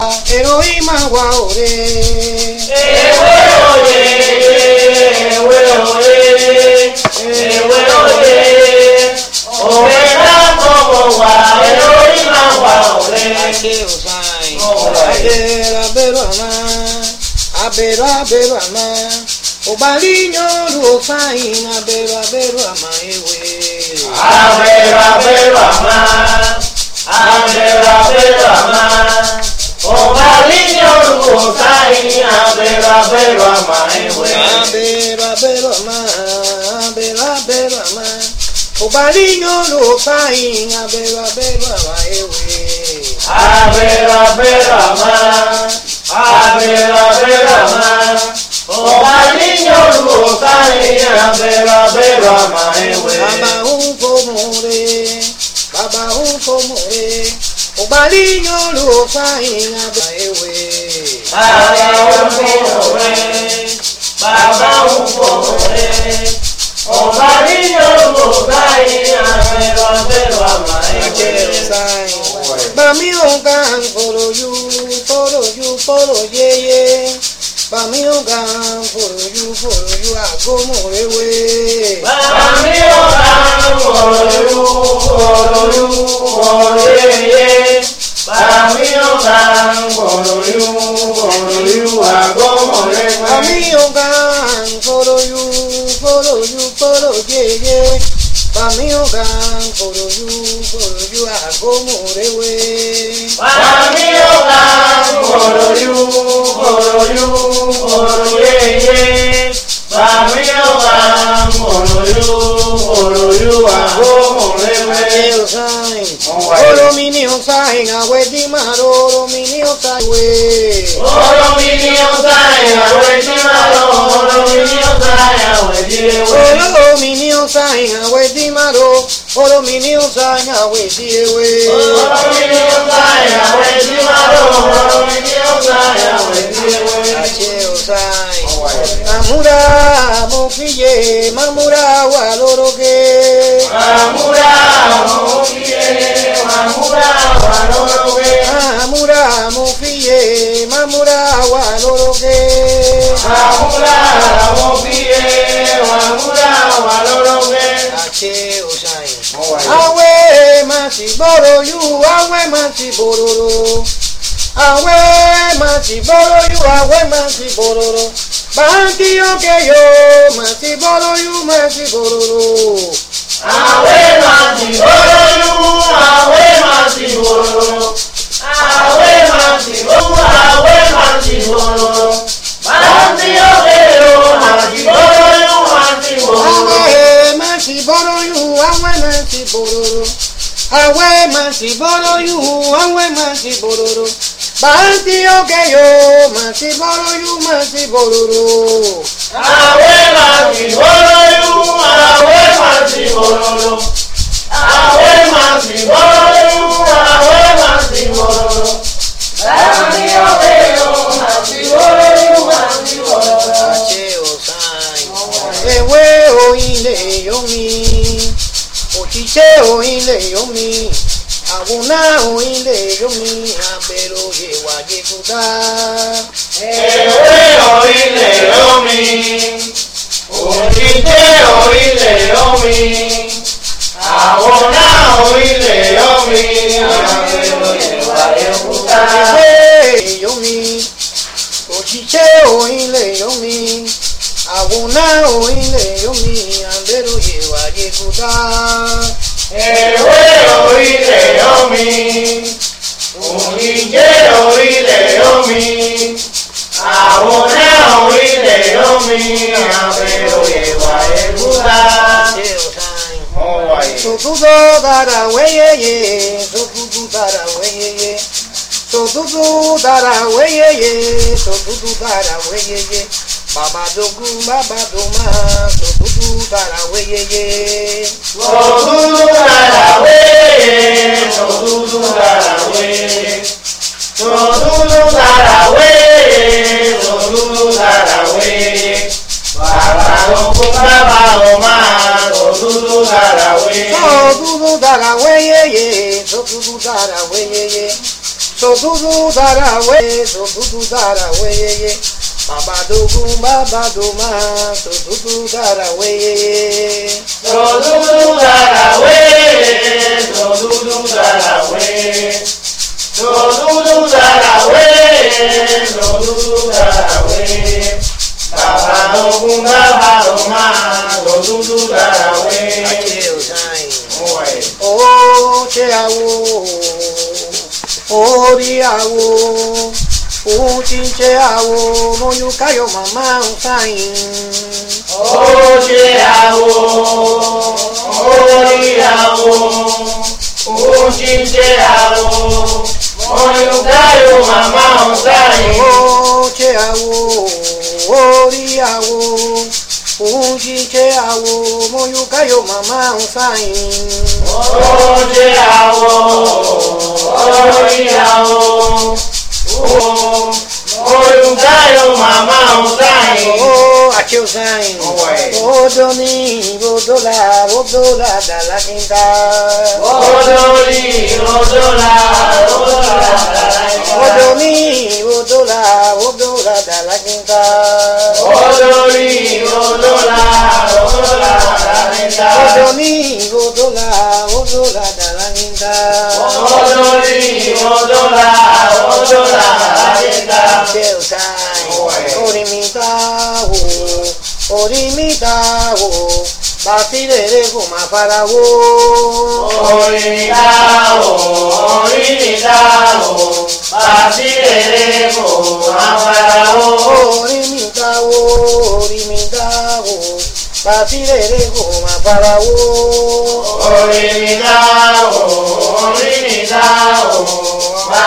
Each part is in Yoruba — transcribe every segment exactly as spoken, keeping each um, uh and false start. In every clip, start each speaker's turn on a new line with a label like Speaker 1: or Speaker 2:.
Speaker 1: Elohim Awaore.
Speaker 2: Ewe oye, ewe oye, ewe oye. Owe na momo wa Elohim Awaore.
Speaker 1: Ake osai. Abero abero ama. Abero abero ama. Obalinyo lu osai. Abero abero ama ewe.
Speaker 2: Abero abero ama. Abero abero ama. Obalinyo lu osai. Abero abero ama ewe.
Speaker 1: Abero abero ama. Abero abero ama. Obalinyo lu osai. Abero abero ama ewe.
Speaker 2: Abero abero ama. Abero abero ama. Obalinyo lu osai. Abero abero ama ewe.
Speaker 1: Baba ufomore. Baba ufomore. Obalinyo lu osai. Abero ewe.
Speaker 2: Baba ufomore. Baba ufomore. Obalinyo lu osai. Abero abero ama ewe.
Speaker 1: Bami ongan for you, for you, for ye. Bami ongan for you, for you. Agomo ewe.
Speaker 2: Bami ongan for you, for you, for ye. Bami ongan for you, for you. Agomo ewe.
Speaker 1: Bami ongan for you, for you, for ye. Bami ongan for you, for you. Agomo ewe.
Speaker 2: Bami ongan for you, for you, for ye. Bami ongan for you, for you. Agomo ewe.
Speaker 1: Oro mini osai awe di maro, oro mini osai we.
Speaker 2: Oro mini osai awe di maro, oro mini osai awe di ewe.
Speaker 1: Oro mini osai awe di maro, oro mini osai awe di ewe.
Speaker 2: Oro mini osai awe di maro, oro mini osai awe di ewe.
Speaker 1: Ache osai. Mamura mo fiye, mamura wa loroge.
Speaker 2: Mamura mo fiye, mamura wa loroge.
Speaker 1: Mamura mo fiye, mamura wa loroge.
Speaker 2: Mamura mo fiye, mamura wa loroge.
Speaker 1: Ache osai. Awe masi boro you, awe masi bororo. Awe masi boro you, awe masi bororo. Banti oke yo, masi boro you, masi bororo.
Speaker 2: Awe masi boro you, awe masi bororo. Awe masi boro, awe masi bororo. Banti oke yo, masi boro you, masi bororo.
Speaker 1: Awe masi boro you, awe masi bororo. Awe masi boro you, awe masi bororo. Banti oke yo, masi boro you, masi bororo.
Speaker 2: Awe masi boro you, awe masi bororo. Awe masi boro you, awe masi bororo. Banti oke yo, masi boro you, masi bororo.
Speaker 1: Ache osai. Ewe oile yomi. Ochiche oile yomi. Aguna oile yomi. Abero yewa yekuta.
Speaker 2: Ewe oile yomi. Ojite oile yomi. Aguna oile yomi. Abero yewa yekuta.
Speaker 1: Ewe yomi. Ochiche oile yomi. Aguna oile yomi. Abero yewa yekuta.
Speaker 2: Ewe oile yomi. Ojite oile yomi. Aguna oile yomi. Abero yewa yekuta.
Speaker 1: Sotudo dara weyeye, sotudo dara weyeye, sotudo dara weyeye, sotudo dara weyeye, baba dogu baba doma, sotudo dara weyeye.
Speaker 2: Sodudu darawe, sodudu darawe, sodudu darawe, sodudu darawe. Baba dogu baba doma, sodudu darawe.
Speaker 1: Sotudo dara weyeye, sotudo dara weyeye, so do do da da way, so do do da da way. Baba do boom, baba do ma, so do do da da way.
Speaker 2: So do do da da way, so do do da da way. So do do da da way, so do do da da way. Baba do boom, baba do ma, so do do da da way.
Speaker 1: Oh, che awo, oh di awo. Oh, chinche awo, mo yu kayo mama usain.
Speaker 2: Oh, che awo, oh di awo, oh chinche awo, mo yu kayo mama usain.
Speaker 1: Oh, che awo, oh di awo, oh chinche awo, mo yu kayo mama usain.
Speaker 2: Oh, che awo, oh di awo. Oh, oh, Usain, Mama Usain.
Speaker 1: Oh, aqui Usain. Oh, Doni, Bodola, Bodola da la quinta.
Speaker 2: Oh, Doni, Bodola, Bodola da la quinta.
Speaker 1: Oh, Doni, Bodola, Bodola da la quinta.
Speaker 2: Oh, Doni, Bodola, Bodola da la quinta.
Speaker 1: Oh, Doni, Bodola, Bodola da la quinta.
Speaker 2: Oh, Doni, Bodola, Bodola.
Speaker 1: Orimita wo, orimita wo, basirere goma para wo.
Speaker 2: Orimita wo, orimita wo, basirere goma para wo.
Speaker 1: Orimita wo, orimita wo, basirere goma para wo.
Speaker 2: Orimita wo, orimita wo.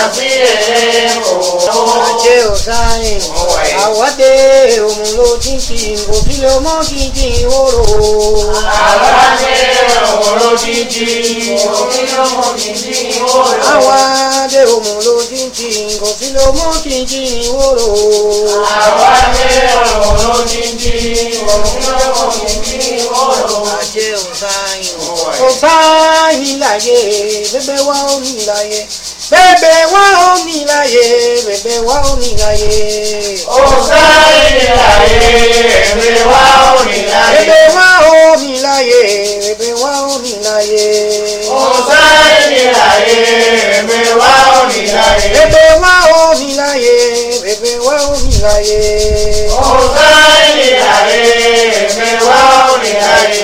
Speaker 1: Ache Usain, awade omulo chinchin, ofile omo chinchin oro.
Speaker 2: Awade omulo chinchin, ofile omo chinchin oro.
Speaker 1: Awade omulo chinchin, ofile omo chinchin oro.
Speaker 2: Awade omulo chinchin, ofile omo chinchin oro.
Speaker 1: Ache Usain, Usain ilaye, bebe wa onilaye. Bebe wa onilaye, bebe wa onilaye.
Speaker 2: Usain ilaye, bebe wa onilaye.
Speaker 1: Bebe wa onilaye, bebe wa onilaye.
Speaker 2: Usain ilaye, bebe wa onilaye.
Speaker 1: Bebe wa onilaye, bebe wa onilaye.
Speaker 2: Usain ilaye, bebe wa onilaye.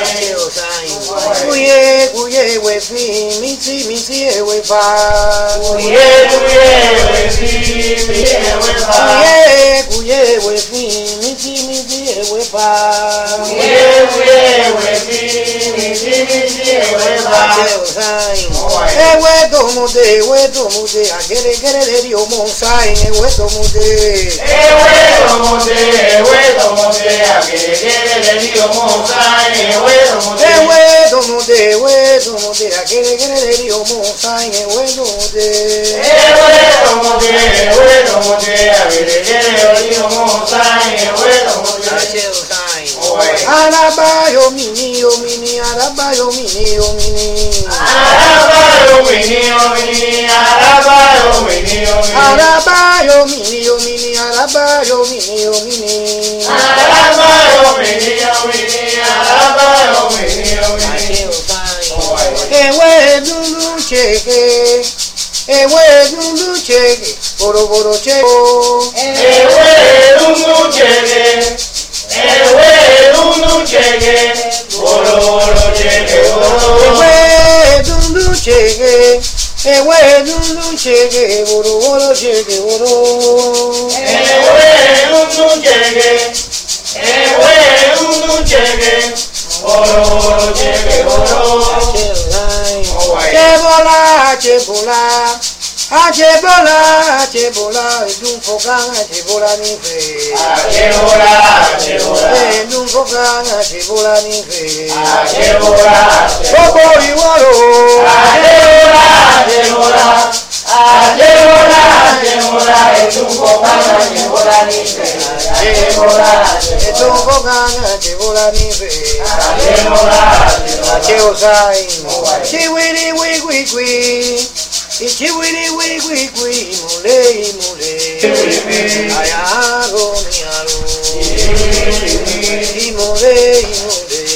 Speaker 1: Kuye kuye wefi, miti miti ewefa.
Speaker 2: Kuye kuye wefi, miti ewefa.
Speaker 1: Kuye kuye wefi, miti miti ewefa.
Speaker 2: Kuye kuye wefi, miti miti ewefa.
Speaker 1: Ewe tomude, ewe tomude, agere gere de dio monsain, ewe tomude.
Speaker 2: Ewe tomude, ewe tomude, agere gere de dio monsain, ewe tomude.
Speaker 1: Ewe tomude, ewe tomude, agere gere de dio monsain, ewe tomude.
Speaker 2: Ewe tomude, ewe tomude, agere gere de dio monsain, ewe tomude.
Speaker 1: Araba yo mini yo mini, araba yo mini yo mini.
Speaker 2: Araba yo mini yo mini, araba yo mini yo mini.
Speaker 1: Araba yo mini yo mini, araba yo mini yo mini.
Speaker 2: Araba yo mini yo mini, araba yo mini yo mini.
Speaker 1: Ewe dulu cheke, ewe dulu cheke, boro boro cheke.
Speaker 2: Ewe dulu cheke, ewe dulu cheke, boro boro cheke, boro.
Speaker 1: Ewe dulu cheke, ewe dulu cheke, boro boro cheke, boro.
Speaker 2: Ewe dulu cheke, ewe dulu cheke, boro boro cheke, boro.
Speaker 1: Chebola, chebola, a chebola, chebola, es un focán, a chebola ni fe.
Speaker 2: A chebola, chebola,
Speaker 1: Es un focán, a chebola ni fe.
Speaker 2: a chebola,
Speaker 1: Poco igualo,
Speaker 2: a chebola, chebola, a chebola, chebola, es un focán, a chebola ni fe. A chebola,
Speaker 1: es un focán, a chebola ni fe.
Speaker 2: a chebola,
Speaker 1: A cheosain, chiwiri wi wi wi, Ichi wiri wiri wiri wiri mule mule. Ayaro ni aro. Imole imole.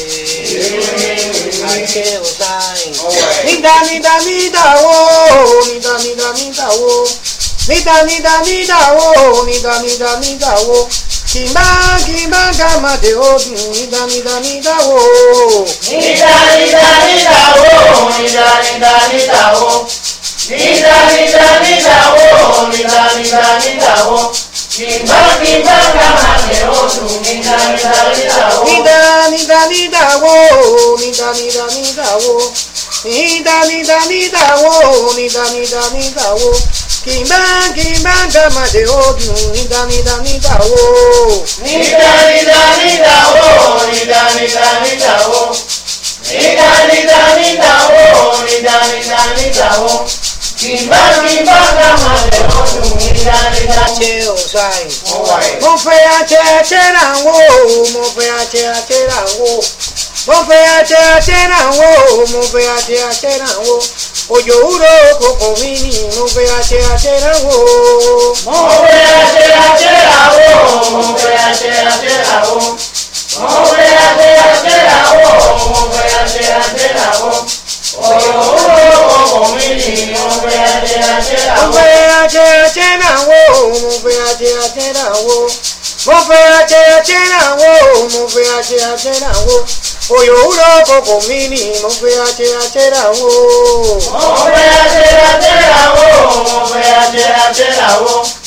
Speaker 1: Aike osai. Nida nida nida wo. Nida nida nida wo. Nida nida nida wo. Nida nida nida wo. Kimba kimba kama de odu. Nida nida nida wo.
Speaker 2: Nida nida nida wo. Nida nida nida wo. Nida nida nida wo. Nida nida nida wo. Kimba kimba kama de odu. Nida nida nida wo.
Speaker 1: Nida nida nida wo. Nida nida nida wo. Nida nida nida wo. Nida nida nida wo. Kimba kimba kama de odu. Nida nida nida wo.
Speaker 2: Nida nida nida wo. Nida nida nida wo. Nida nida nida wo. Nida nida nida wo. Kimba kimba kama de odu. Nida nida
Speaker 1: Che osai.
Speaker 2: Alright.
Speaker 1: Mo fe a che che na wo. Mo fe a che a che na wo. Mo fe a che a che na wo. Mo fe a che a che na wo. Oyo uro koko mini. Mo fe a che a che na wo.
Speaker 2: Mo fe a che a che la wo. Mo fe a che a che la wo. Mo fe a che a che la wo. Mo fe a che a che la wo. Oyo uro koko mini. Mo fe a che a che la
Speaker 1: Mo
Speaker 2: wo.
Speaker 1: fe a che a che na wo. Mo fe a che a che na wo. Mo fe a che a che na wo. Mo fe a che a che na wo. Oyo uro koko mini. Mo fe a che a che na wo.
Speaker 2: Mo fe a che a che la wo. Mo fe a che a che la wo.